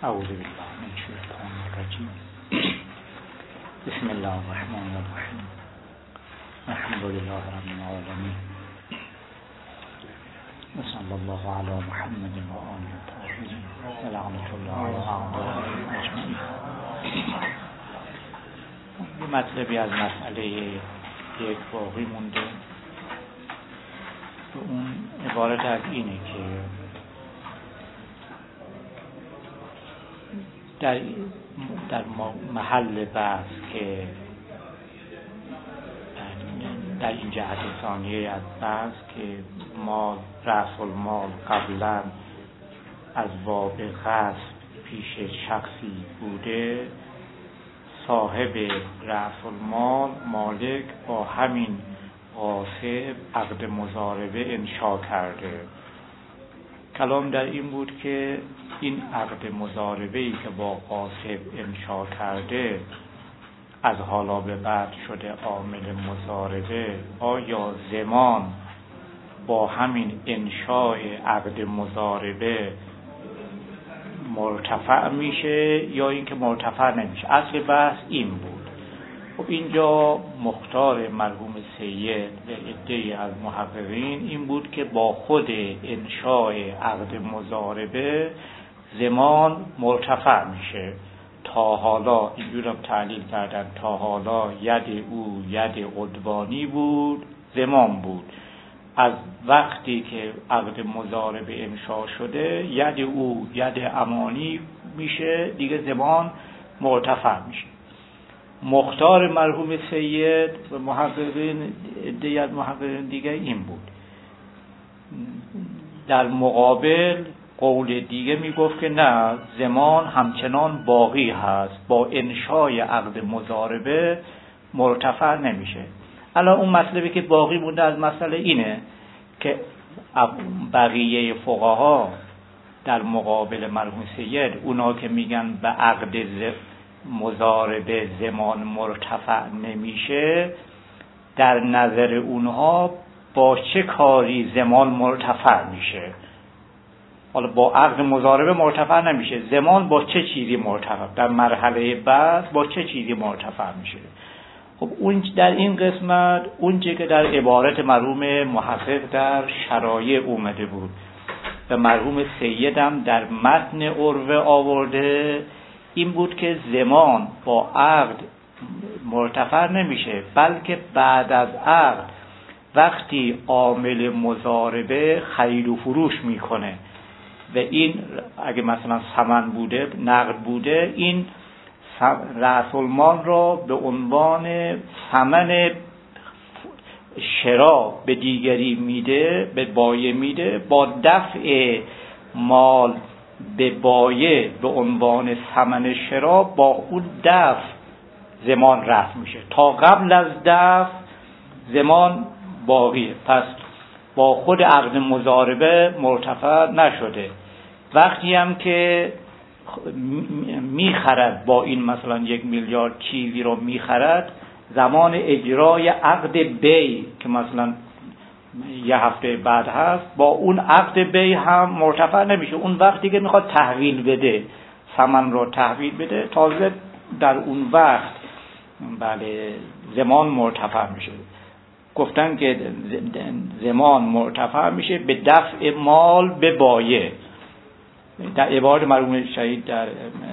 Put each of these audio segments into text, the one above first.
اعوذ بالله من الشیطان الرجیم. بسم الله الرحمن الرحیم. الحمد لله رب العالمین. صلی الله علی محمد و آله الطاهرین و لعنة الله علی اعدائهم اجمعین. یه مطلبی از مسئله یک باقی مونده و اون عبارت از اینه که در محل بحث که در این جهت ثانیه از بحث که ما رأس المال قبلا از باب غصب پیش شخصی بوده، صاحب رأس المال مالک با همین غاصب عقد مضاربه انشا کرده. کلام در این بود که این عقد مضاربه‌ای که با غاصب انشا کرده از حالا به بعد شده عامل مضاربه، آیا ضمان با همین انشاء عقد مضاربه مرتفع میشه یا اینکه مرتفع نمیشه؟ اصل بحث این بود. خب اینجا مختار مرحوم سید و عده‌ای از محققین این بود که با خود انشاء عقد مضاربه ضمان مرتفع میشه. تا حالا اینجور هم تعلیل کردن، تا حالا ید او ید عدوانی بود، ضمان بود. از وقتی که عقد مضاربه انشا شده ید او ید امانی میشه، دیگه ضمان مرتفع میشه. مختار مرحوم سید و محققین دیگر محققین دیگه این بود. در مقابل قول دیگه میگفت که نه، ضمان همچنان باقی هست، با انشای عقد مضاربه مرتفع نمیشه. الان اون مطلبی که باقی مونده از مسئله اینه که بقیه فقها در مقابل مرحوم سید، اونا که میگن به عقد مضاربه ضمان مرتفع نمیشه، در نظر اونها با چه کاری ضمان مرتفع میشه؟ حالا با عقد مضاربه مرتفع نمیشه، ضمان با چه چیزی مرتفع؟ در مرحله بعد با چه چیزی مرتفع میشه؟ خب اون در این قسمت اون چیزی که در عبارت مرحوم محقق در شرایع اومده بود و مرحوم سیدم در متن عروه آورده این بود که ضمان با عقد مرتفع نمیشه، بلکه بعد از عقد وقتی عامل مضاربه خرید و فروش میکنه و این اگه مثلا ثمن بوده، نقد بوده، این رأس المال را به عنوان ثمن شرا به دیگری میده، به بایع میده، با دفع مال به بایع به عنوان ثمن شرا، با اون دفع ضمان رفع میشه. تا قبل از دفع ضمان باقیه، پس با خود عقد مضاربه مرتفع نشده. وقتی هم که میخرد با این مثلا 1 میلیارد چیزی رو میخرد، زمان اجرای عقد بیع که مثلا یه هفته بعد هست، با اون عقد بیع هم مرتفع نمیشه. اون وقتی که میخواد تحویل بده، ثمن رو تحویل بده، تازه در اون وقت بله ضمان مرتفع میشه. گفتن که ضمان مرتفع میشه به دفع مال به بایع. در عبارت مرحوم شهید در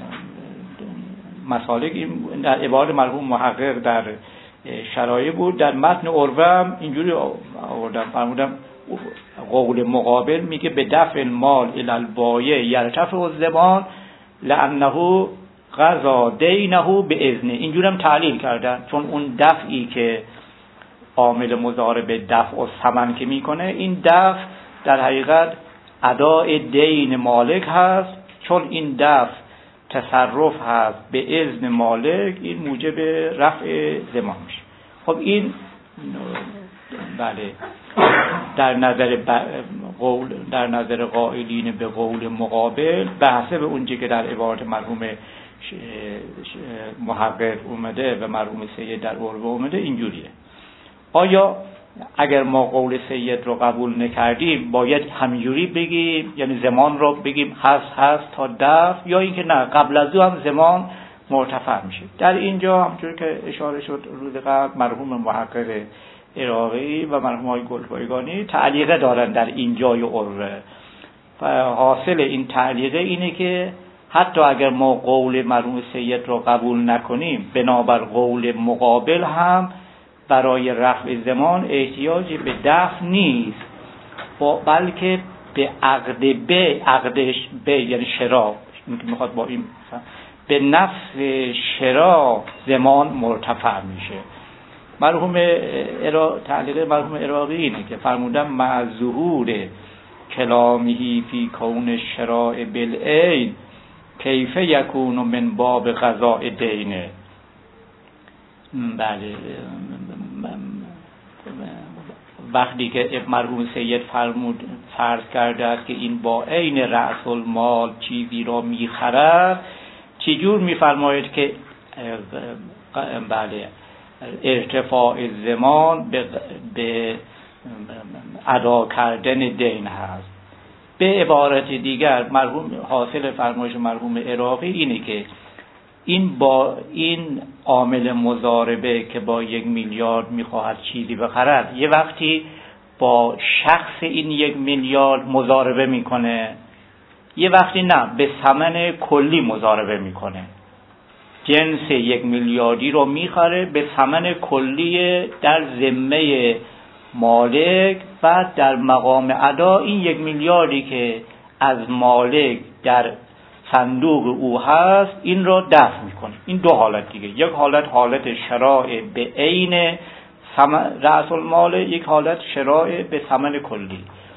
مسالک، در عبارت مرحوم محقق در شرایع بود. در متن عروه هم اینجوری آوردم، فرمودم قول مقابل میگه به دفع المال الی البایع یرتفع الضمان لانه قضا دینه به اذنه. اینجوری هم تعلیل کردن، چون اون دفعی که عامل مضاربه دفع و ثمن که میکنه، این دفع در حقیقت اداء دین مالک هست. چون این دفع تصرف هست به اذن مالک، این موجب رفع ضمان میشه. خب این بله در نظر قائلین به قول مقابل، به حسب اونچه که در عبارت مرحوم محقق اومده و مرحوم سید در عروه اومده اینجوریه. آیا اگر ما قول سید رو قبول نکردیم باید همینجوری بگیم، یعنی زمان رو بگیم هست تا دفع، یا اینکه نه قبل از او هم زمان مرتفع میشه. در اینجا همونجوری که اشاره شد روز قبل مرحوم محقق عراقی و مرحوم های گلپایگانی تعلیقه دارن در این جای عره. حاصل این تعلیقه اینه که حتی اگر ما قول مرحوم سید رو قبول نکنیم، بنابر قول مقابل هم برای رفع زمان احتیاجی به دفع نیست، بلکه به عقدش یعنی شرا، این که میخواد با این به نفس شرا زمان مرتفع میشه. مرحوم تعلیق مرحوم عراقی اینه که فرمودن مع ظهور کلامهی فی کون شراع بالعین کیف یکون من باب قضاء دینه. بله، وقتی که مرحوم سید فرض کرده است که این با عین رأس المال چیزی را میخرد، چجور میفرماید که بله ارتفاع زمان به ادا کردن دین هست. به عبارت دیگر مرحوم حاصل فرمایش مرحوم عراقی اینه که این عامل مضاربه که با 1 میلیارد میخواهد چیزی بخرد، یه وقتی با شخص این 1 میلیارد مضاربه میکنه، یه وقتی نه به ثمن کلی مضاربه میکنه. جنس 1 میلیاردی رو میخره به ثمن کلی در ذمه مالک و در مقام ادا این 1 میلیاردی که از مالک در صندوق او هست این رو دفع میکنه. این دو حالت دیگه، یک حالت شراء به عین رأس المال، یک حالت شراء به ثمن کلی.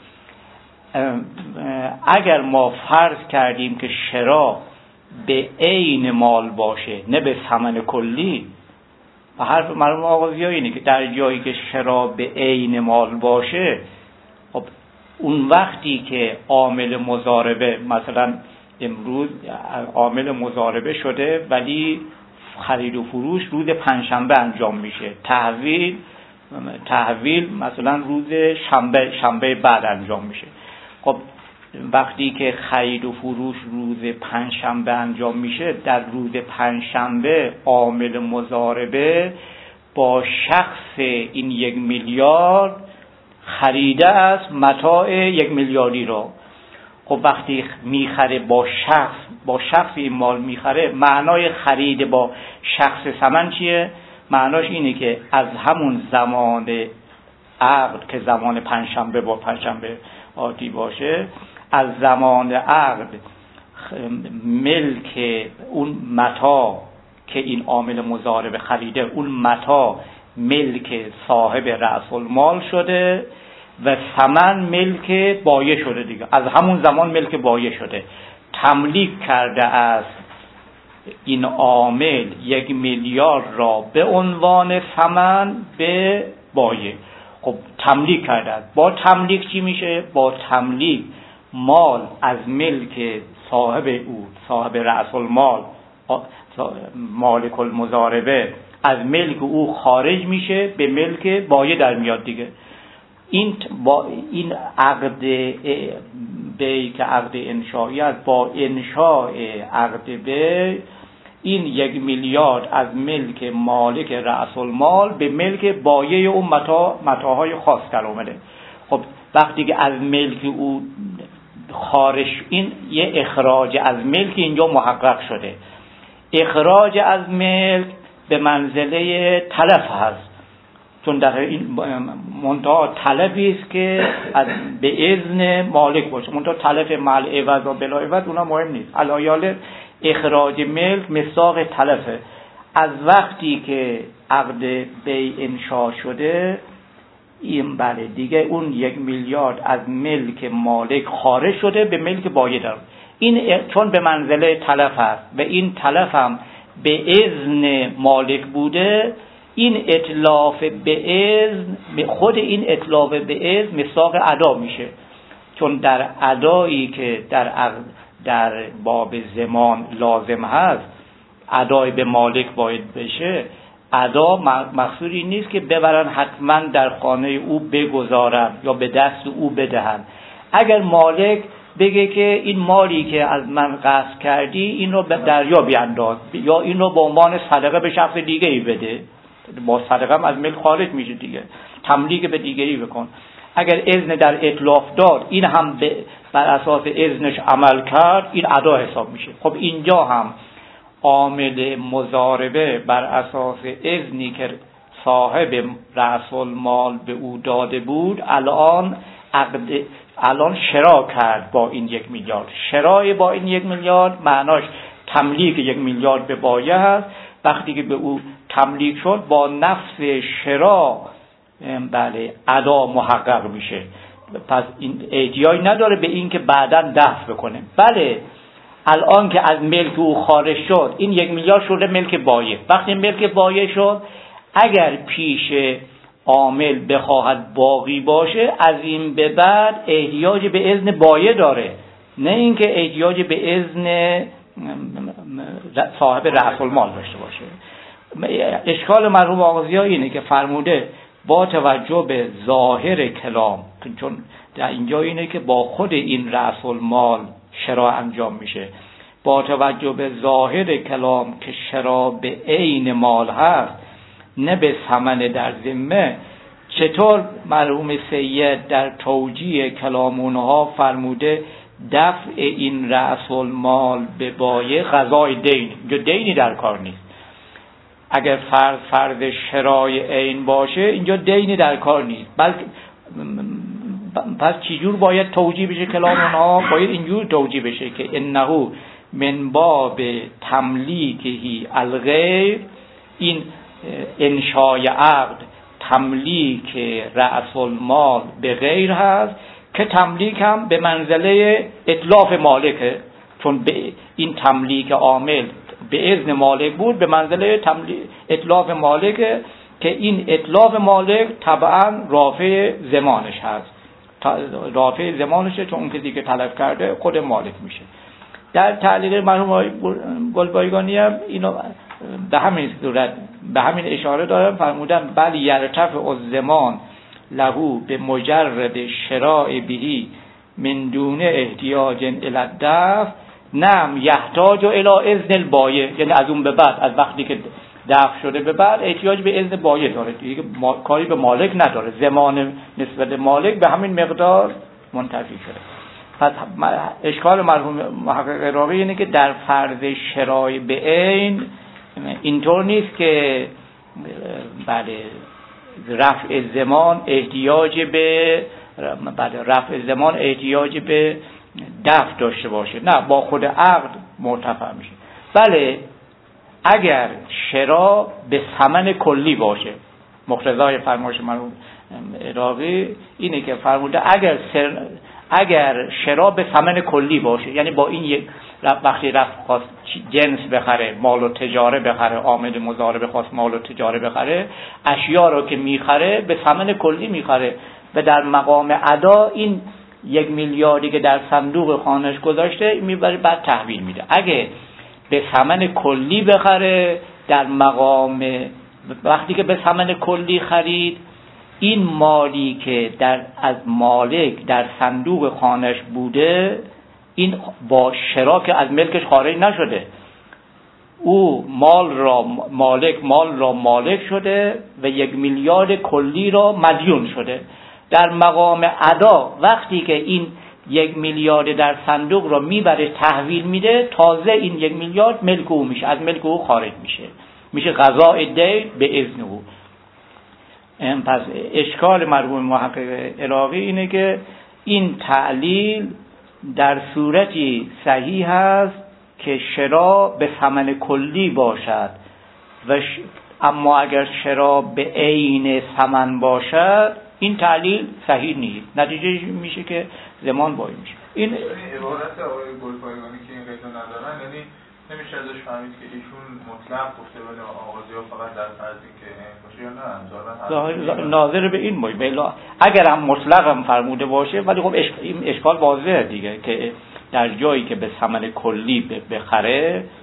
اگر ما فرض کردیم که شراء به عین مال باشه نه به ثمن کلی، و حرف مرحوم آغازی اینه که در جایی که شراء به عین مال باشه، خب اون وقتی که عامل مضاربه، مثلا امروز عامل مضاربه شده ولی خرید و فروش روز پنجشنبه انجام میشه، تحویل مثلا روز شنبه بعد انجام میشه. خب وقتی که خرید و فروش روز پنجشنبه انجام میشه، در روز پنجشنبه عامل مضاربه با شخص این 1 میلیارد خریده است متاع 1 میلیاردی رو. خب وقتی میخره با شخص این مال میخره، معنای خرید با شخص ثمن چیه؟ معناش اینه که از همون زمان عقد که زمان پنجشنبه با پنجشنبه آتی باشه، از زمان عقد ملک اون متاع که این عامل مضاربه خریده، اون متاع ملک صاحب رأس المال شده و ثمن ملک بایع شده دیگه. از همون زمان ملک بایع شده، تملیک کرده است این عامل 1 میلیارد را به عنوان ثمن به بایع. خب تملیک کرده است. با تملیک چی میشه؟ با تملیک مال از ملک صاحب او، صاحب رأس المال، مالک المضاربه، از ملک او خارج میشه به ملک بایع در میاد دیگه. این عقد بی که عقد انشایی است، با انشاء عقد بی این 1 میلیارد از ملک مالک رأس المال به ملک بایع اون متاعهای خاص در اومده. خب وقتی که از ملک او خارج، این یه اخراج از ملک اینجا محقق شده. اخراج از ملک به منزله تلف هست، چون در این منتها تلفی است که به اذن مالک باشه. منتها تلف مال عوض و بلا عوض اونا مهم نیست. علایال اخراج ملک مصداق تلفه. از وقتی که عقد بیع انشا شده، این بله دیگه اون 1 میلیارد از ملک مالک خارج شده به ملک بایع در. این چون به منزله تلف است و این تلف هم به اذن مالک بوده، این اتلاف به اذن، خود این اتلاف به اذن مصداق ادا میشه. چون در ادایی که در باب زمان لازم هست، ادای به مالک باید بشه، ادا مقصودی نیست که ببرن حتما در خانه او بگذارن یا به دست او بدهن. اگر مالک بگه که این مالی که از من غصب کردی این رو به دریا بیانداز یا این رو به عنوان صدقه به شخص دیگه ای بده، با صدقه هم از ملک خارج میشه دیگه، تملیک به دیگری بکن. اگر اذن در اتلاف داد، این هم بر اساس اذنش عمل کرد، این ادا حساب میشه. خب اینجا هم عامل مضاربه بر اساس اذنی که صاحب رأس المال به او داده بود، الان شرا کرد با این 1 میلیارد. شرای با این 1 میلیارد معناش تملیک 1 میلیارد به بایع هست. وقتی که به او تملیک شد، با نفس شرا بله ادا محقق میشه. پس این احتیاج نداره به این که بعداً دفع بکنه. بله الان که از ملک او خارج شد، این 1 میلیارد شده ملک بایع. وقتی ملک بایع شد، اگر پیش عامل بخواهد باقی باشه، از این به بعد احتیاج به اذن بایع داره، نه اینکه احتیاج به اذن صاحب رأس المال داشته باشه. اشکال مرحوم آغازی ها اینه که فرموده با توجه به ظاهر کلام، چون در اینجا اینه که با خود این رأس المال شرا انجام میشه، با توجه به ظاهر کلام که شرا به عین مال هست نه به ثمن در ذمه، چطور مرحوم سید در توجیه کلام اونها فرموده دفع این رأس المال به بایع قضای دین، اینجا دینی در کار نیست. اگر فرض شرای عین باشه اینجا دینی در کار نیست، بلکه پس چجور باید توجیه بشه کلام اونها؟ باید اینجور توجیه بشه که انه من باب تملیکهی الغیر، این انشای عقد تملیک رأس المال به غیر هست که تملیک هم به منزله اتلاف مالکه، چون به این تملیک عامل به اذن مالک بود، به منزله اتلاف مالکه که این اتلاف مالک طبعا رافع زمانش هست، رافع زمانشه، چون اون کسی که طلب کرده خود مالک میشه. در تعلیق مرحوم گلبایگانی هم اینو به همین صورت به همین اشاره دارم، فرمودن بل یرتفع الزمان لهو به مجرد شراع بهی من دون احتیاج الی الدفع نم یحتاج الی اذن البایع، یعنی از اون به بعد، از وقتی که دفع شده به بعد احتیاج به اذن بایع داره دیگه، کاری به مالک نداره، زمان نسبت مالک به همین مقدار منتفی شده. پس اشکال مرحوم محقق عراقی اینه که در فرض شرای به عین اینطور نیست که بله رفع زمان احتیاج به دفع داشته باشه، نه با خود عقد مرتفع میشه. بله اگر شرا به ثمن کلی باشه، مقتضای فرمایش مرحوم عراقی اینه که فرموده اگر شرا به ثمن کلی باشه، یعنی با این وقتی خواست جنس بخره، مال و تجاره بخره، عامل مضاربه خواست مال و تجاره بخره، اشیا رو که میخره به ثمن کلی میخره و در مقام ادا این 1 میلیاردی که در صندوق خانهش گذاشته میبره بعد تحویل میده. اگه به ثمن کلی بخره، در مقام وقتی که به ثمن کلی خرید، این مالی که از مالک در صندوق خانهش بوده، این با شرا که از ملکش خارج نشده، او مال را مالک شده و 1 میلیارد کلی را مدیون شده. در مقام ادا وقتی که این 1 میلیارد در صندوق را میبره تحویل میده، تازه این 1 میلیارد ملک او میشه، از ملک او خارج میشه قضاء دین به اذن او. پس اشکال مرحوم محقق عراقی اینه که این تعلیل در صورتی صحیح است که شرا به ثمن کلی باشد اما اگر شرا به عین ثمن باشد این تعلیل صحیح نیست، نتیجه میشه که زمان باید میشه. این عبارت آقای گلپایگانی که این قیدو ندارن، یعنی نمیشه ازش فهمید که ایشون مطلق گفته ولی آغازی ها فقط در فرض که باشه یا نه، ناظر به این باید اگر هم مطلق هم فرموده باشه، ولی خب اشکال واضحه دیگه که در جایی که به ثمن کلی بخره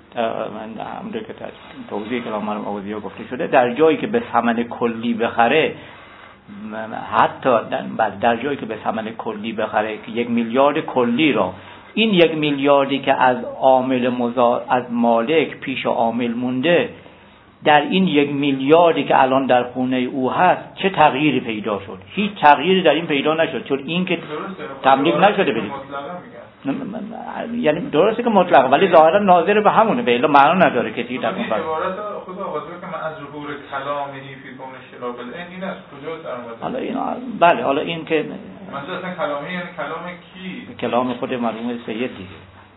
همونطور که توضیح کلام مرحوم آغازی‌ها گفته شده، در جایی که به ثمن کلی بخره، حتی در جایی که به ثمن کلی بخره که 1 میلیارد کلی را، این 1 میلیاردی که از عامل از مالک پیش عامل مونده، در این 1 میلیاردی که الان در خونه او هست چه تغییری پیدا شد؟ هیچ تغییری در این پیدا نشد، چون این که تملیک نشده بدید. یعنی درسته که مطلق، ولی ظاهرا ناظر به همونه، به الا معنا نداره کسی در اون عبارت خدا آغازی که من از ظهور کلامی فی کون اشتراک این است کجا در اومده؟ حالا این بله، حالا این که مثلا اصلا کلامی یعنی کلام کی؟ کلام خود مرحوم سید دیگه.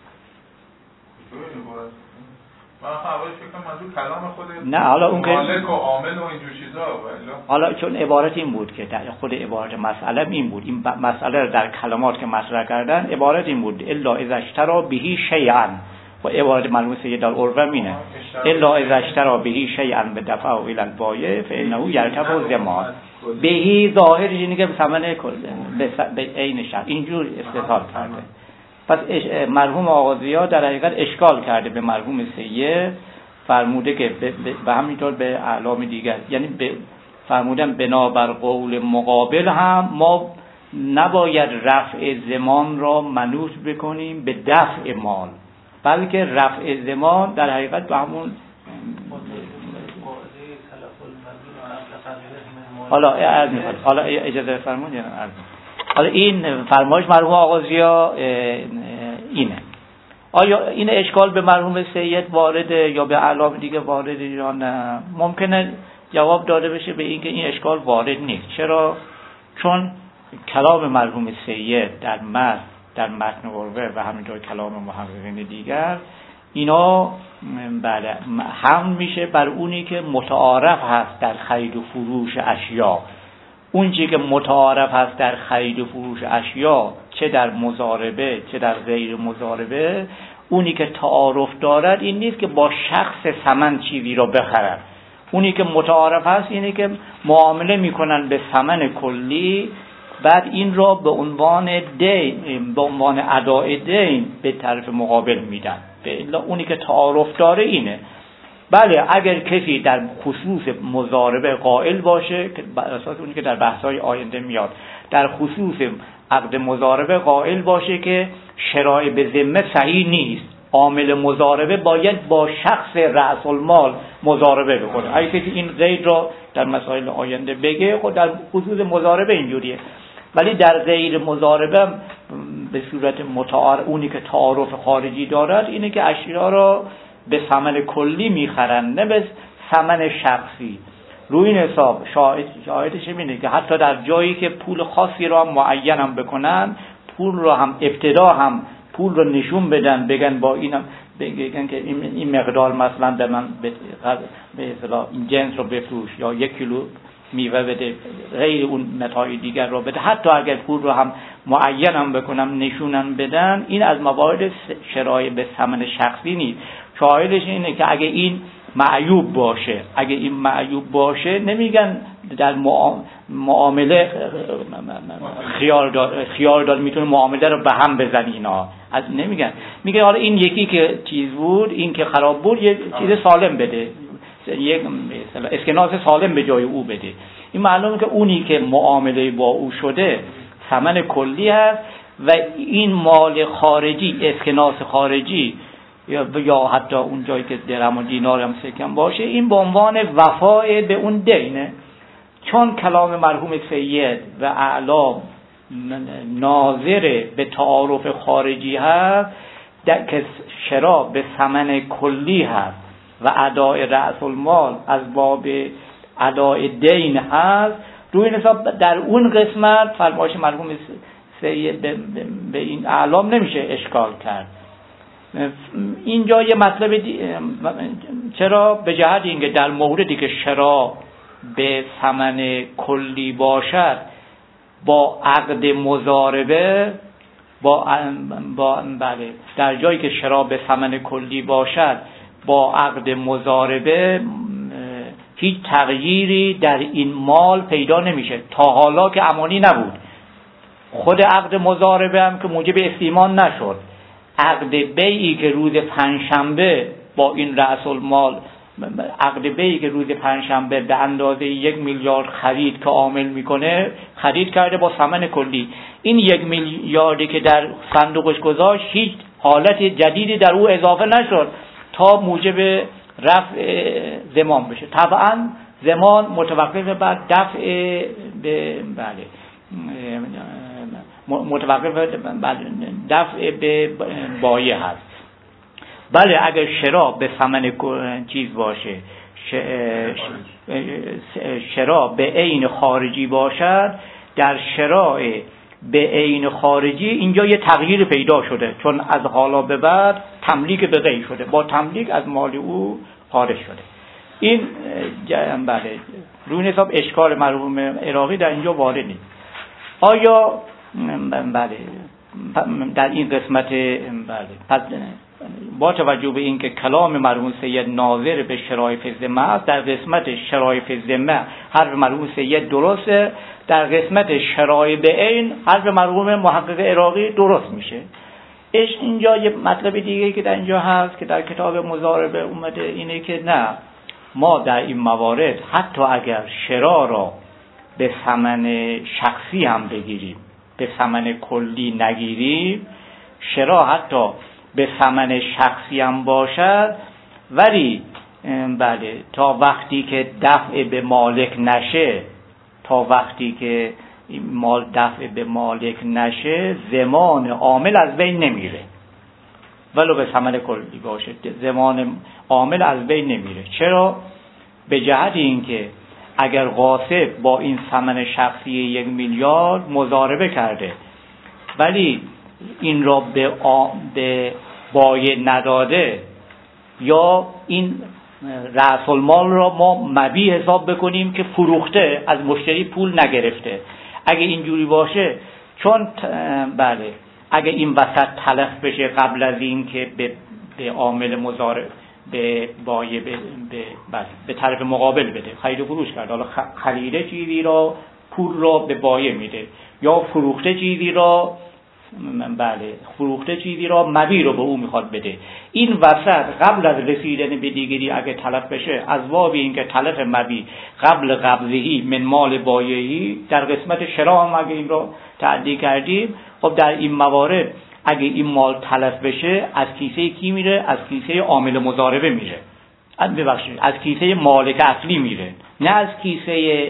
من خواهش فکر منظور کلام خود نه، حالا اون که مالک و عامل و اینجور چیزا. حالا چون عبارت این بود که در خود عبارت مسئله این بود، این مسئله رو در کلمات که مطرح کردن عبارت این بود الا اذا اشترى به شیئا، و عبارت مرحوم سید الاروم اینه الا اذا اشترى به شیئا بدفعه الى البایع فانه یرتفع الضمان به، ظاهرش اینه که ثمن کل به عین شرط اینجور استدلال کرده. پس مرحوم آغازی‌ها در حقیقت اشکال کرده به مرحوم سید، فرموده که به همینطور به اعلام دیگر، یعنی فرمودن بنابر قول مقابل هم ما نباید رفع ضمان را منوط بکنیم به دفع مال، بلکه رفع ضمان در حقیقت به همون حالا اجازه فرمودید. حالا این فرمایش مرحوم آغازی‌ها اینه. آیا این اشکال به مرحوم سید وارده یا به اعلام دیگه وارده یا نه؟ ممکنه جواب داده بشه به این که این اشکال وارد نیست. چرا؟ چون کلام مرحوم سید در متن قربه و همینطور کلام محققین دیگر اینا بله هم میشه بر اونی که متعارف هست در خرید و فروش اشیا. اون چیزی که متعارف هست در خرید و فروش اشیا، چه در مضاربه چه در غیر مضاربه، اونی که تعارف دارد این نیست که با شخص ثمن چیزی را بخرد. اونی که متعارف هست اینه که معامله میکنن به ثمن کلی، بعد این را به عنوان دین، به عنوان اداء دین به طرف مقابل میدن. اونی که تعارف داره اینه. بله اگر کسی در خصوص مضاربه قائل باشه که بر اساس اونی که در بحث‌های آینده میاد، در خصوص عقد مضاربه قائل باشه که شرای به ذمه صحیح نیست، عامل مضاربه باید با شخص رأس المال مضاربه بکنه. اگه کسی این قید را در مسائل آینده بگه، خود در خصوص مضاربه اینجوریه، ولی در غیر مضاربه به صورت متعارف اونی که تعارف خارجی دارد اینه که اشیا را به ثمن کلی میخرن، نه به ثمن شخصی. روی این حساب شاهدش اینه که حتی در جایی که پول خاصی را هم معین هم بکنن، پول را هم ابتدا هم پول رو نشون بدن، بگن با اینم بگن که این مقدار مثلا به من به اصطلاح این جنس رو بفروش یا 1 کیلو میوه بده، غیر اون متاع دیگر رو بده، حتی اگر پول رو هم معین هم بکنم نشونم بدن، این از موارد شرای به ثمن شخصی نیست. شاهدش اینه که اگه این معیوب باشه نمیگن در معامله خیار دار میتونه معامله رو به هم بزنی، اینا از نمیگن. میگه حالا این یکی که چیز بود، این که خراب بود، یه چیز سالم بده، یک اسکناس سالم به جای او بده. این معلومه که اونی که معامله با او شده ثمن کلی هست و این مال خارجی، اسکناس خارجی یا حتی اون جایی که درهم و دینار هم سکن باشه، این به عنوان وفای به اون دینه. چون کلام مرحوم سید و اعلام ناظر به تعارف خارجی هست که شرا به ثمن کلی هست و اداء رأس المال از باب اداء دین هست، روی این حساب در اون قسمت فرمایش مرحوم سید به این اعلام نمیشه اشکال کرد. اینجا یه مطلب چرا به جهت اینکه در موردی که شرا به ثمن کلی باشد با عقد مضاربه بله در جایی که شرا به ثمن کلی باشد با عقد مضاربه هیچ تغییری در این مال پیدا نمیشه، تا حالا که امانی نبود. خود عقد مضاربه هم که موجب استیمان نشد، عقد بیعی که روز پنجشنبه با این رأس المال عقد بیعی که روز پنجشنبه به اندازه 1 میلیارد خرید که عامل میکنه، خرید کرده با ثمن کلی. این 1 میلیاردی که در صندوقش گذاشت هیچ حالت جدیدی در او اضافه نشد تا موجب رفع ضمان بشه. طبعا ضمان متوقف بر دفع به دفع به بایع هست. بله اگر شرا به ثمن چیز باشه، شرا به عین خارجی باشد، در شراء به عین خارجی اینجا یه تغییر پیدا شده، چون از حالا به بعد تملیک به غیر شده، با تملیک از مال او خارج شده. این بله روی حساب اشکال مرحوم عراقی در اینجا وارد نیست. آیا بله در این قسمت بله با توجه به اینکه کلام مرحوم سید ناظر به شرایط ذمه است، در قسمت شرایط ذمه حرف مرحوم سید درسته، در قسمت شرایط به عین حرف مرحوم محقق عراقی درست میشه. اینجا یه مطلب دیگه که در اینجا هست که در کتاب مضاربه اومده اینه که نه، ما در این موارد حتی اگر شرا را به ثمن شخصی هم بگیریم، به ثمن کلی نگیریم، شرا حتی به ثمن شخصی هم باشد، ولی بله تا وقتی که دفع به مالک نشه، تا وقتی که مال دفع به مالک نشه، ضمان عامل از بین نمیره. ولو به ثمن کلی باشه ضمان عامل از بین نمیره. چرا؟ به جهت اینکه اگر غاصب با این ثمن شخصی 1 میلیارد مضاربه کرده ولی این را به بایع نداده، یا این رأس المال را ما مبیع حساب بکنیم که فروخته، از مشتری پول نگرفته، اگه اینجوری باشه، چون بله اگه این وسط تلف بشه قبل از این که به عامل مضارب به بایع به طرف مقابل بده، خرید و فروش کرد، حالا خریده چیزی را پول را به بایع میده، یا فروخته چیزی را فروخته چیزی را مبیع رو به او میخواد بده، این وسط قبل از رسیدن به دیگری اگه تلف بشه، از باب اینکه تلف مبیع قبل قبضهی من مال بایعی، در قسمت شرا هم اگه این را تعدی کردیم، خب در این موارد اگه این مال تلف بشه از کیسه کی میره؟ از کیسه عامل مضاربه میره، از کیسه مالک اصلی میره، نه از کیسه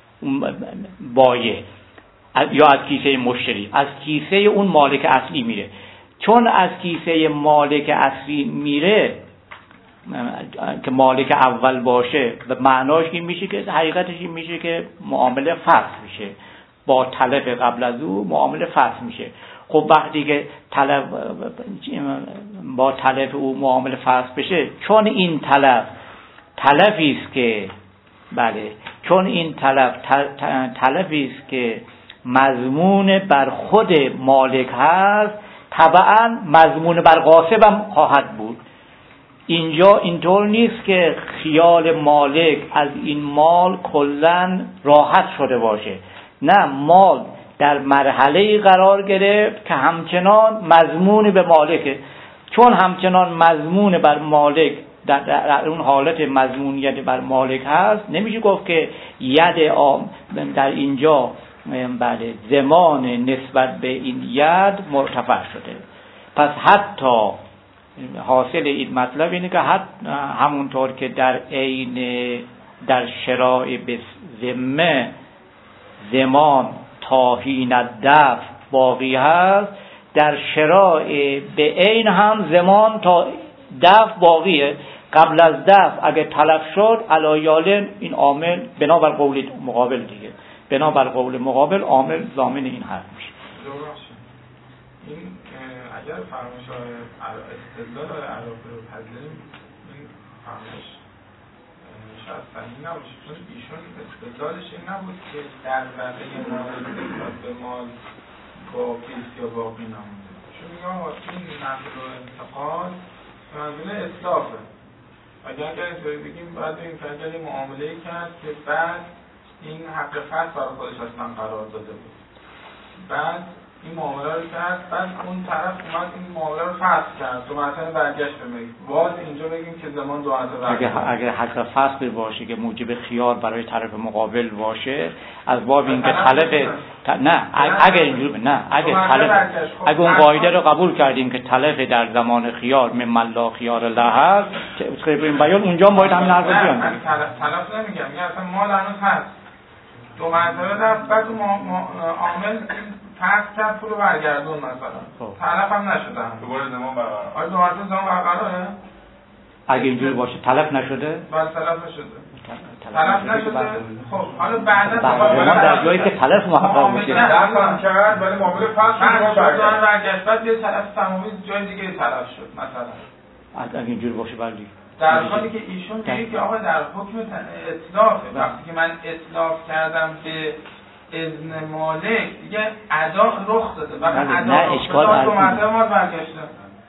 بایع یا از کیسه مشتری، از کیسه اون مالک اصلی میره. چون از کیسه مالک اصلی میره که مالک اول باشه، و معناش این میشه که حقیقتش این میشه که معامله فسخ میشه، با تلف قبل از او معامله فسخ میشه. خب وقتی که با تلف او معامله فسخ بشه، چون این تلفی است که چون این تلفی است که مضمون بر خود مالک هست، طبعا مضمون بر غاصب هم خواهد بود. اینجا اینطور نیست که خیال مالک از این مال کلاً راحت شده باشه، نه، مال در مرحله قرار گرفت که همچنان مضمون به مالکه. چون همچنان مضمون بر مالک در اون حالت مضمونیت بر مالک هست، نمیشه گفت که ید در اینجا ضمان نسبت به این ید مرتفع شده. پس حتی حاصل این مطلب اینه که همونطور که در شرایع به ذمه ضمان تا حین الدفع باقی هست، در شرایع به عین هم ضمان تا دفع باقیه. قبل از دفع اگه تلف شد علایال این عامل بنابر قول مقابل دیگه، بنابر قول مقابل عامل ضامن این حق میشه. این اگر فرمایش استدلال عراقی رو پذیریم، این فرمایش شاید صحیح نباشه، چون ایشون استدلالش این نبود که در واقع مورد نسبت به مال باقی یا باقی نمونده، چون میگم این نقل و انتقال منظور اصلافه. اگر اینطوری بگیم باید این فرجلی معامله کرد که بعد این حق فصل برای خودش اصلا قرار داده بود، بعد این معامله رو کرد، بعد اون طرف اومد این معامله رو فسخ کرد، تو مثلا برگشت به ملک، باز اینجا بگیم که زمان 2 مرتبه اگه حق فسخ باشه که موجب خیار برای طرف مقابل باشه، از باب اینکه تلف نه اگه اینجوری نه اگه اون قاعده رو قبول کردیم که تلف در زمان خیار ممن لا خیار له هست که این بیان اونجا باید همین حرف بیان. تلف نمیگم، میگم اصلا مال هنوز هست، 2 مرتبه رفت، بعد اون عامل پس کرد پول رو برگردون مثلا تلف هم نشده، دوباره زمان برقرار. آره 2 مرتبه زمان برقراره. اگه اینجوری باشه تلف نشده؟ بله تلف نشده. تلف نشده. خب حالا بعدا زمان در جایی که تلف محقق باشه دفعم کرد ولی معامله فسخ شد برگشت، بعد یه تلف تمامی جای دیگه تلف شد مثلا. اگه اینجوری باشه بلی. در حالی که ایشون میگه که آقا در حکم اطلافه، وقتی که من اطلاف کردم به اذن مالک دیگه ادا رخ داده، وقتی ادا رخ داده 2 مرتبه ما برگشتم.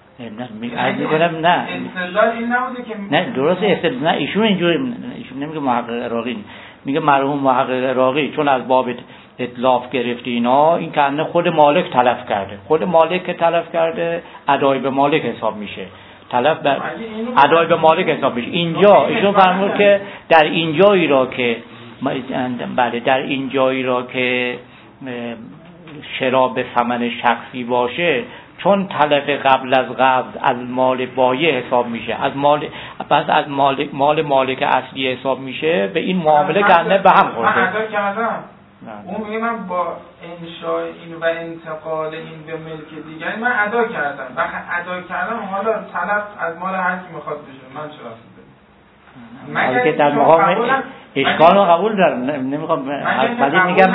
نه استدلال این نبوده که نه درست استدلال نه ایشون اینجوری ایشون نمیگه محقق عراقی، میگه مرحوم محقق عراقی چون از باب اطلاف گرفتی اینا، این کنه خود مالک تلف کرده، خود مالک که تلف کرده ادای به مالک حساب میشه، تلف به ادای به مالک حساب میشه. اینجا ایشون فرمود که در اینجایی را که بله در اینجایی را که شرا به ثمن شخصی باشه، چون تلف قبل از قبض از مال بایع حساب میشه، از مال پس از مال مالک اصلی حساب میشه، به این معامله کنه به هم خورده. من ادا کردم، اون میگه من با انشاء این و انتقال این به ملک دیگری من ادا کردم، وقتی ادا کردم حالا تلف از مال هر کی میخواد بشه، من چرا مگر که در مقام اشکال رو قبول دارم، نمیخوام ولی میگم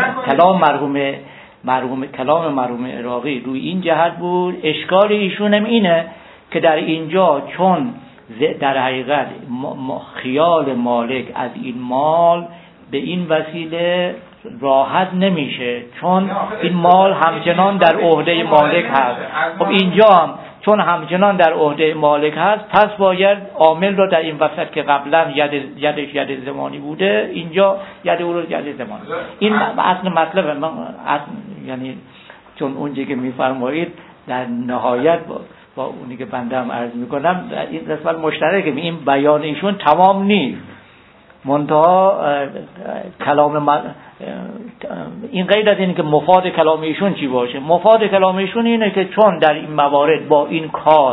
کلام مرحوم عراقی روی این جهت بود. اشکال ایشون هم اینه که در اینجا چون در حقیقت خیال مالک از این مال به این وسیله راحت نمیشه، چون این مال همچنان در عهده مالک هست. خب اینجا هم چون همچنان در عهده مالک هست، پس باید عامل رو در این وسط که قبلا یدش ید زمانی بوده، اینجا ید او رو ید زمانی. این اصل مطلب من یعنی چون اونجا که میفرمایید در نهایت با اونی که بنده هم عرض میکنم این قسمت مشترکه، این بیان ایشون تمام نیست، منتها کلام این غیر از اینه که مفاد کلام ایشون چی باشه. مفاد کلام ایشون اینه که چون در این موارد با این کار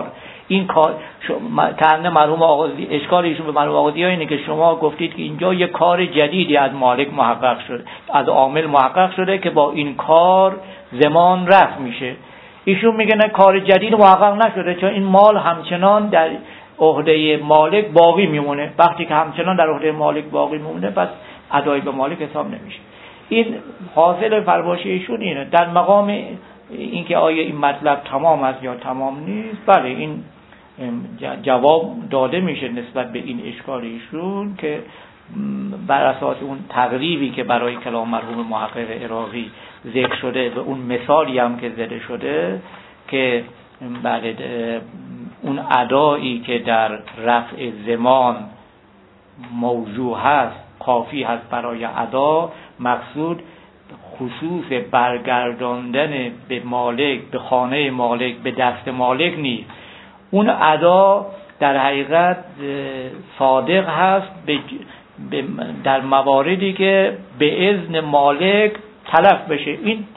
کنه مرحوم آغازی، اشکال ایشون به مرحوم آغازی اینه که شما گفتید که اینجا یه کار جدیدی از مالک محقق شده، از عامل محقق شده که با این کار زمان رفع میشه. ایشون میگه نه، کار جدید محقق نشده، چون این مال همچنان در عهده مالک باقی میمونه. وقتی که همچنان در عهده مالک باقی میمونه، پس ادای به مالک حساب نمیشه. این حاصل فرمایش ایشون اینه. در مقام اینکه آیا این مطلب تمام است یا تمام نیست، بله این جواب داده میشه نسبت به این اشکال ایشون که بر اساس اون تقریبی که برای کلام مرحوم محقق عراقی ذکر شده و اون مثالی هم که زده شده که بله اون ادایی که در رفع زمان موضوع هست کافی هست برای ادا، مقصود خصوص برگرداندن به مالک، به خانه مالک، به دست مالک نیست. اون ادا در حقیقت صادق هست در مواردی که به اذن مالک تلف بشه.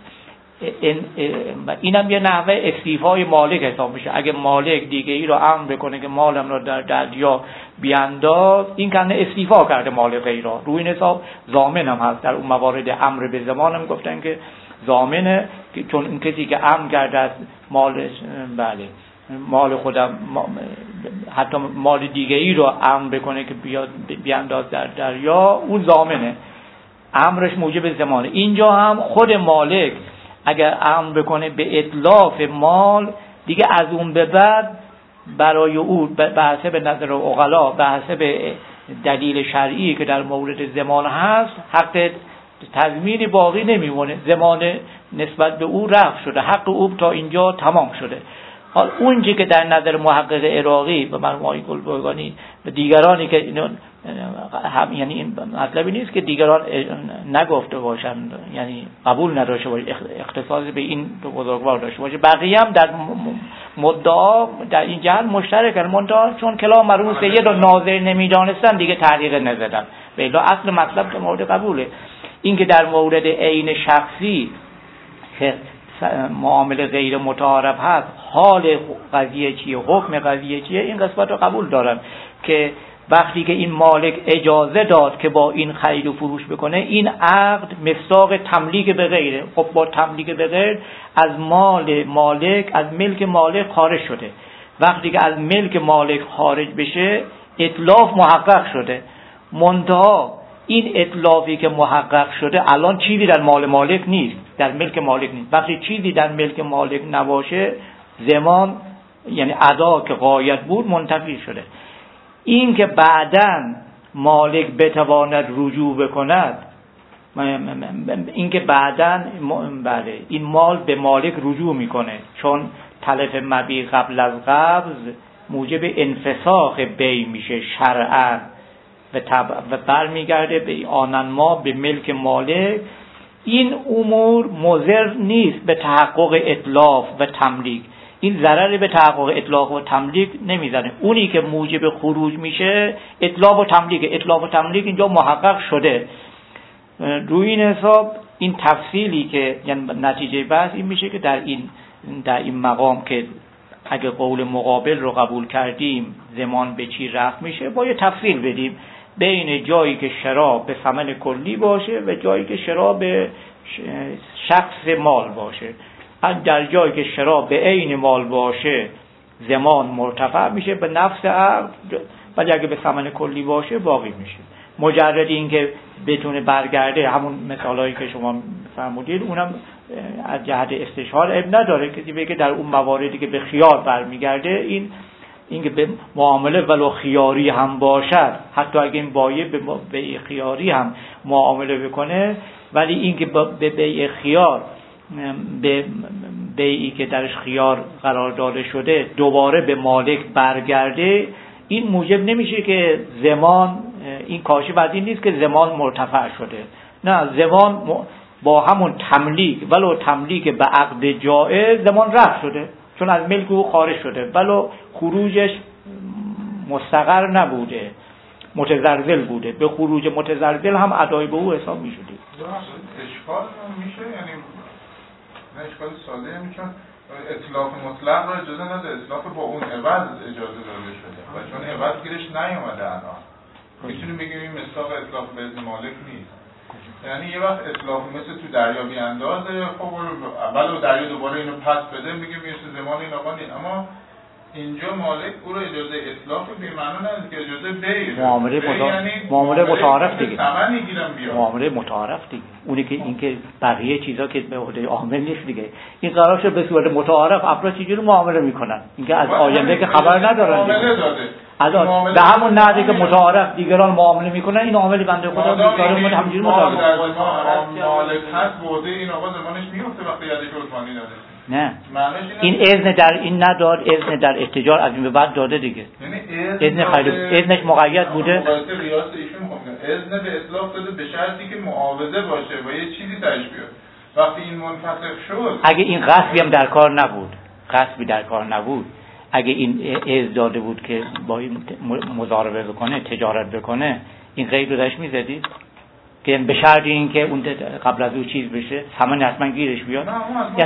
اینم یه نحوه استیفای مالک حساب میشه. اگه مالک دیگه ای رو امر بکنه که مالم رو در دریا بیانداز، این کنه استیفا کرده مالک ای را. روی این حساب ضامن هم هست. در اون موارد امر به زمان هم گفتن که ضامنه، چون این کسی که امر کرده از مال خودم حتی مال دیگه ای رو امر بکنه که بیانداز در دریا، اون ضامنه، امرش موجب زمانه. اینجا هم خود مالک اگر امر بکنه به اتلاف مال، دیگه از اون به بعد برای او به حسب نظر عقلا، به حسب دلیل شرعی که در مورد زمان هست، حق تضمین باقی نمیمونه، زمان نسبت به او رفع شده، حق او تا اینجا تمام شده. حال اونجی که در نظر محقق عراقی و مرحوم آقای گلبرگانی و دیگرانی که اینو یعنی این مطلبی نیست که دیگران نگفته باشن، یعنی قبول نداشته باشه، اختصاص به این دو بزرگوار داشته باشه. بقیه هم در مدعا در این جهت مشترکن، منتها چون کلام مرحوم سید و ناظر نمیدانستن دیگه تحقیق نزدن. به الا اصل مطلب که مورد قبوله. این که در مورد عین شخصی که معامله غیر متعارف هست، حال قضیه چیه، حکم قضیه چیه، این قسمت رو قبول دارن که وقتی که این مالک اجازه داد که با این خرید و فروش بکنه، این عقد مصداق تملیک به غیره. خب با تملیک به غیر از مال مالک، از ملک مالک خارج شده. وقتی که از ملک مالک خارج بشه اتلاف محقق شده. منتها این اتلافی که محقق شده الان چیزی در مال مالک نیست، در ملک مالک نیست. وقتی چیزی در ملک مالک نباشه، زمان یعنی ادا که غایت بود منتفی شده. این که بعداً مالک بتواند رجوع بکند، این که بعداً بله این مال به مالک رجوع میکنه، چون تلف مبیع قبل از قبض موجب انفساخ بیع میشه شرعاً و برمیگرده به آنن ما به ملک مالک. این امور مضر نیست به تحقق اتلاف و تملیک. این ضرری به تحقق اطلاق و تملیک نمیزنه. اونی که موجب خروج میشه اطلاق و تملیک. اطلاق و تملیک اینجا محقق شده. روی این حساب این تفصیلی که یعنی نتیجه بحث این میشه که در این مقام که اگه قول مقابل رو قبول کردیم زمان به چی رفع میشه، باید تفصیل بدیم بین جایی که شرا به ثمن کلی باشه و جایی که شرا به شخص مال باشه. در جایی که شرا به عین مال باشه زمان مرتفع میشه به نفس عقد، ولی اگه به ثمن کلی باشه باقی میشه. مجرد این که بتونه برگرده، همون مثالایی که شما فرمودید، اونم از جهت استشهار عیب نداره. کسی بگه در اون مواردی که به خیار برمیگرده، این که به معامله ولو خیاری هم باشد، حتی اگه این بایع به خیاری هم معامله بکنه، ولی این که به بیع خیار، به بیعی که درش خیار قرار داده شده دوباره به مالک برگرده، این موجب نمیشه که زمان، این کاشف از این نیست که زمان مرتفع شده. نه، زمان با همون تملیک ولو تملیک به عقد جائز زمان رفع شده، چون از ملک او خارج شده، ولو خروجش مستقر نبوده، متزلزل بوده. به خروج متزلزل هم ادای به او حساب میشده. اشکال میشه، یعنی نه اشکال ساده میشه، اطلاف مطلق را اجازه نده، اطلاف با اون عوض اجازه داده شده و چون عوض گیرش نیومده الان میتونیم بگیم این مصداق اطلاف به اذن مالک نیست. یعنی یه وقت اطلاف مثل تو دریا بی اندازه، خب اول دریا دوباره اینو پس بده، میگیم یه زمان این آقا نیست، اما اینجا مالک او رو اجازه اطلاف به معنا نداره که اجازه بیع، معامله متعارف دیگه، ثمن میگیرم بیا معامله متعارف دیگه. اونی که این که بقیه چیزا که به عهده عامل نیست دیگه، این قرار شد به صورت متعارف افراد چجوری معامله میکنن، اینکه از آینده که خبر ندارن از به همون نحوی که متعارف دیگران معامله میکنن، این عاملی بنده خدا بیچاره من همینجوری مطابق مالک هست بوده این آقا زمانش میفته وقتی یادش عثمانی داده. نه، این اذن در این نداد، اذن در اتجار از این به بعد داده دیگه. یعنی اذنش مقید بوده. واسه ریاست ایشون میگه اذن به اطلاق داده به شرطی که معاوضه باشه و یه چیزی درش بیاد. وقتی این منفسخ شد، اگه این قصبی هم در کار نبود، قصبی در کار نبود، اگه این اذن داده بود که با این مضاربه بکنه، تجارت بکنه، این قید رو درش میزدید که به شرط این که اون قبل از اون چیز بشه، ثمن حتما گیرش بیاد. یا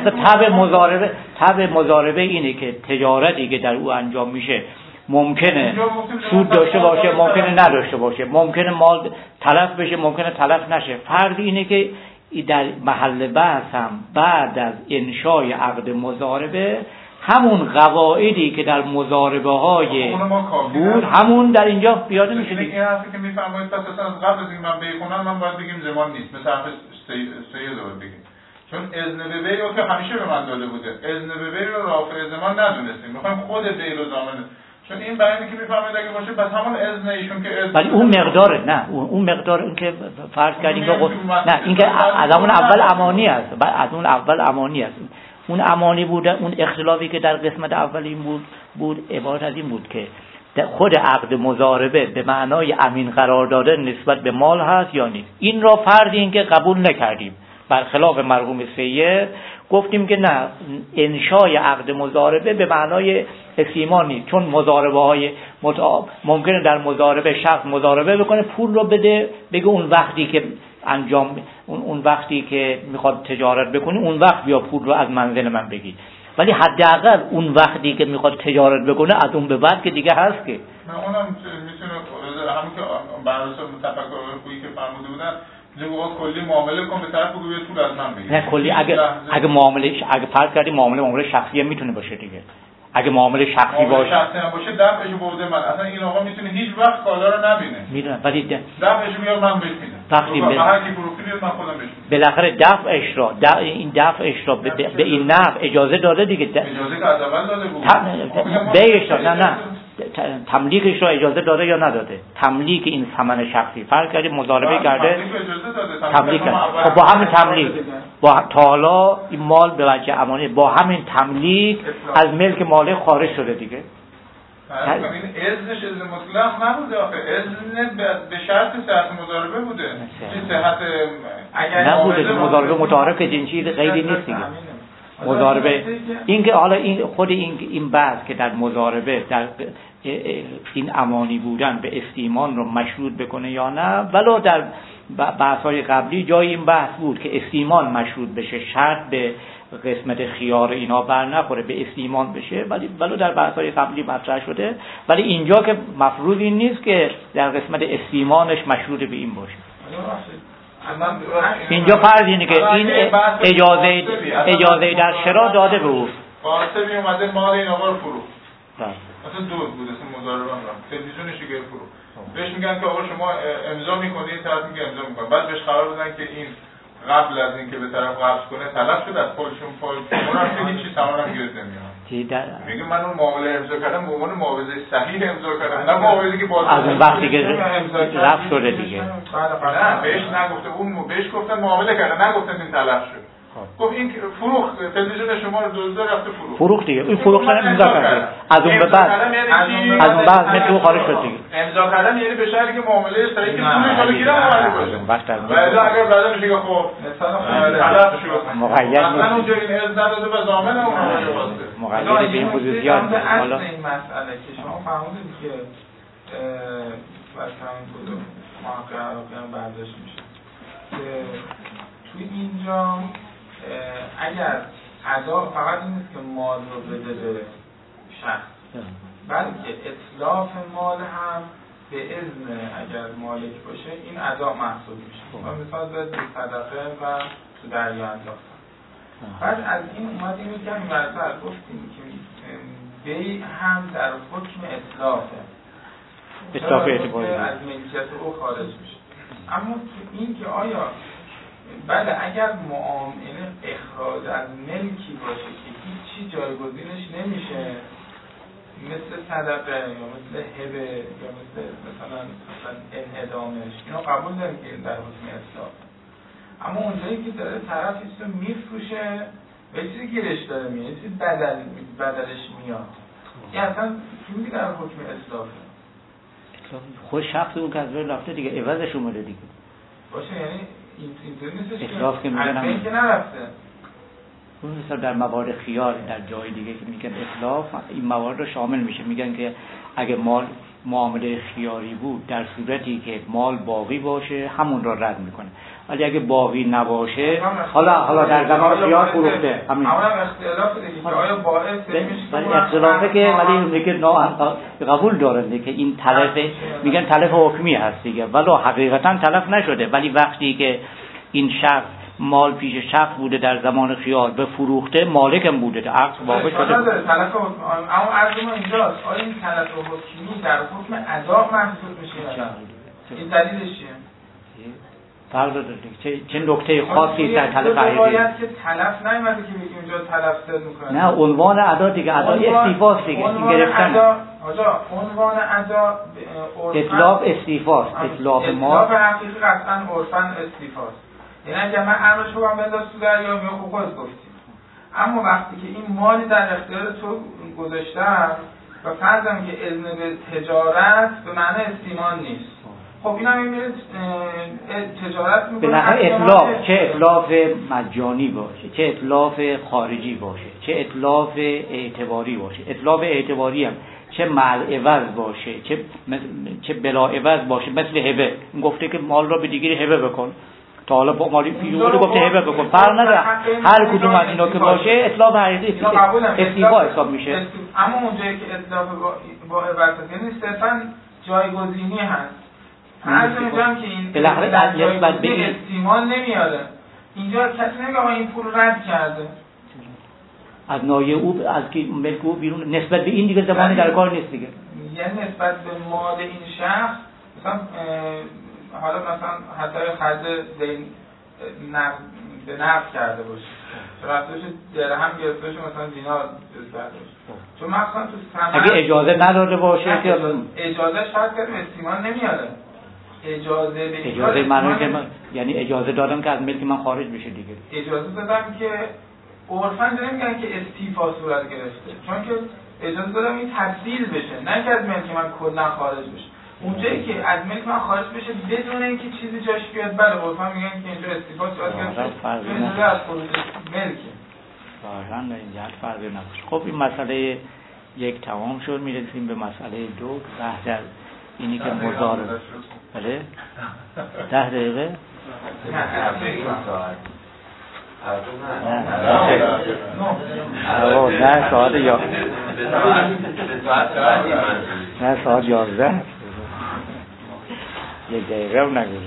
طبع مضاربه اینه که تجارتی که در او انجام میشه ممکنه سود داشته باشه، ممکنه نداشته باشه، ممکنه مال تلف بشه، ممکنه تلف نشه. فرض اینه که در محل بحث هم بعد از انشای عقد مضاربه همون قواعدی که در مضاربه های بود همون در اینجا پیاده میشه. این حرفی که میفرمایید پس اصلا از قبل از این من بخونم من باید بگیم زمان نیست، مثل حرف سید رو بگیم، چون اذن به بیع رو که همیشه به من داده بوده، اذن به بیع رو رافع زمان ندونستیم، میخوایم خود بیع رو ضامن، چون این بیانی که میفرمایید اگه باشه پس همون اذن ایشون که اذن، ولی اون مقداره، نه اون مقدار این که فرض کردیم نه، این که از اون اول امانی است، از اون اول امانی است. اون امانی بوده، اون اختلافی که در قسمت اول این بود عبارت از این بود که خود عقد مضاربه به معنای امین قرار داده نسبت به مال هست یا نیست. این را فرض این که قبول نکردیم، برخلاف مرحوم سید گفتیم که نه، انشای عقد مضاربه به معنای استیمان نیست، چون مضاربه های ممکنه در مضاربه شخص مضاربه بکنه، پول رو بده، بگه اون وقتی که اون وقتی که میخواد تجارت بکنی اون وقت بیا پول رو از منزل من بگی، ولی حداقل اون وقتی که میخواد تجارت بکنه از اون به بعد که دیگه هست که اونم میتونه همون که برنامه تفکر خویی که فرموده بودن لغت کلی معامله کن به طرف بگو یه پول از من بگیر. نه کلی اگه معامله اگه فرض کردیم معامله شخصی میتونه باشه دیگه. اگه معامله شخصی باشه شخصی هم باشه دفعش برده من، اصلا این آقا میتونه هیچ وقت کالا رو نبینه. میدونم ولی دفعش میاد من بهش میدم. وقتی هر کی فروختی میاد من خودم بهش میدم. بالاخره این دفعش را به این نحو اجازه داده دیگه. اجازه که از اول داده بود. بیش نه تملیکش را اجازه داده یا نداده؟ تملیک این ثمن شخصی فرض کردیم مضاربه کرده تملیک کرده، خب با همین تملیک تا حالا این مال به وجه امانه با همین تملیک از ملک مالک خارج شده دیگه. این اذنش اذن مطلق نبوده آخه، اذن به شرط صحت مضاربه بوده. چه صحت اگر نبوده مضاربه متعارف جنسی غیری نیست دیگه. مضاربه این که حالا این خود این بحث که در مضاربه در این امانی بودن به استیمان رو مشروط بکنه یا نه، ولو در بحث‌های قبلی جای این بحث بود که استیمان مشروط بشه، شرط به قسمت خیار اینا بر نخوره، به استیمان بشه، ولی ولو در بحث‌های قبلی مطرح شده، ولی اینجا که مفروض این نیست که در قسمت استیمانش مشروط به این باشه. اینجا فرض اینه که این اجازه در شرا داده به او. قاسمی اومده مال این آقا رو فروخت. مثلا دزد بود، اسم مضاربه هم تلویزیونش رو گرفت فروخت. بهش میگن که آقا شما امضا میکنید، طرف میگه امضا میکنه. بعد بهش قرار دادن که این قبل از اینکه به طرف قبض کنه تلف شد از پولشون اونم که هیچ چیز تمام گیرد نمیاد. میگه من اون معامله امضا کردم به عنوان معاوضه صحیح امضا کردم، نه معاوضه که باز از اون وقتی که رفت شده دیگه. نه بهش نگفته، اون بهش گفتن معامله کرده، نگفتن این تلف شد. خب این فروخت تلویزیون شما رو دزدیده رفته فروخت دیگه. این فروختن امضا کرده. از اون به بعد متو خارج شد دیگه. امضا کردن یعنی به شرطی که معامله صحیح که پولش رو بگیرم اومده باشه. بعد اگر بعدا میگه خب مثلا شد مقید اصلا اونجا این از نداده و ضامن اون مقید به این خصوصیات. حالا این مسئله که شما فهمیدید که مثلا کدوم محقق برداشت میشه که توی اینجا اگر ادا فقط این نیست که مال رو بده به شخص، بلکه اتلاف مال هم به اذن اگر مالک باشه این ادا محسوب میشه. مثلا به صدقه و تو دریا انداختن. بعد از این اومد اینو کمی برتر گفتیم که بی هم در حکم اتلافه، اتلاف اعتباری از ملکیت او خارج میشه. اما تو این که آیا بله اگر معامله اخراج از ملکی باشه که هیچی جایگزینش نمیشه، مثل صدقه یا مثل هبه یا مثلا انعدامش، اینا قبول داریم که در حکم اسلام. اما اونجایی که داره طرف ایستو میفروشه و چیزی گیرش داره میاد، چیزی بدلش میاد، این اصلا چیزی در حکم اسلامه. خود شخص اون که از بین رفته دیگه، عوضش اومده دیگه باشه، یعنی اینطوری نیستش اطلاف که میگن از بین که نرفته. اون مثلا در موارد خیار در جای دیگه که میگن اطلاف این موارد رو شامل میشه. میگن که اگه مال معامله خیاری بود در صورتی که مال باقی باشه همون را رد میکنه، ولی اگه باقی نباشه حالا در زمان خیار فروخته همین اختلاف دیگه که آیا باعث ولی اختلافه که ولی میگه قبول دارن که این تلف، میگن تلف حکمی هست دیگه، ولی حقیقتا تلف نشده، ولی وقتی که این شخص مال پیش شخص بوده در زمان خیار به فروخته مالکم بوده در عقد واقع شده. اما عرض ما اینجاست آیا این تلف حکمی در حکم ادا محسوب میشه؟ این دلیلش چیه؟ فرق داره چه نکته خاصی در تلف عیدی؟ باید که تلف نیامده که بگیم اینجا تلف زد میکنه. نه عنوان ادا دیگه، ادا استیفاست دیگه، این گرفتن آجا عنوان ادا اطلاف استیفاست، اطلاف مال اطلاف حقیقی قطعا عرفاً استیفاست. یعنی اگر من امرش رو هم بنداز تو دریا میگم خب خودت گفتی، اما وقتی که این مالی در اختیار تو گذاشتم و فرضم که اذن به تجارت به معنی استیمان نیست. خب این هم می‌بینید تجارت می‌کنه بالاخره اطلاف، چه اطلاف مجانی باشه، چه اطلاف خارجی باشه، چه اطلاف اعتباری باشه. اطلاف اعتباری هم چه مع عوض باشه، چه بلا عوض باشه، مثل هبه. این گفته که مال را به دیگری هبه بکن. تا حالا با مالی پیوده گفته هبه بکن. فرق نداره. هر کدوم از اینا که باشه اطلاف حقیقی استیفا حساب میشه. اما اونجایی که اطلاف با عوض یعنی صرفاً جایگزینی هست. هر جایی که این نسبت به این استیمان نمیاره. اینجا کسی نمیگه آقا این پول رد کرده. از نایه او از که ملک او بیرون، نسبت به این دیگه زمانی در کار نیست دیگه. یعنی نسبت به مال این شخص مثلا حالا مثلا حتی خرج به نقد کرده باشه. رفتش درهم گرفته باشه مثلا دینار کرده باشه. چون مثلا تو ثمن اگه اجازه نداده باشه که اجازه شرط کرده استیمان نمیاره. اجازه معنی که یعنی اجازه دادم که از ملک من خارج بشه دیگه. اجازه دادم که عرفاً نمیگن که استیفا صورت گرفته، چون که اجازه دادم این تبدیل بشه، نه که از ملک من کلا خارج بشه. اونجایی که از ملک من خارج بشه بدون اینکه چیزی جاش بیاد، بله عرفاً میگن که اینجا استیفا صورت گرفته، اجازه از خروج ملک. واقعاً اینجا فرقی نداره. خب این مسئله یک تمام شد، میرسیم به مسئله دو، بحث اینی که مضارب. بله 10 دقیقه نه ساعت یا نه ساعت 11 یک دقیقه هم نگذاشت.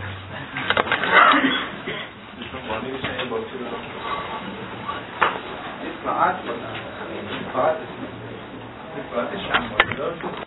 ساعت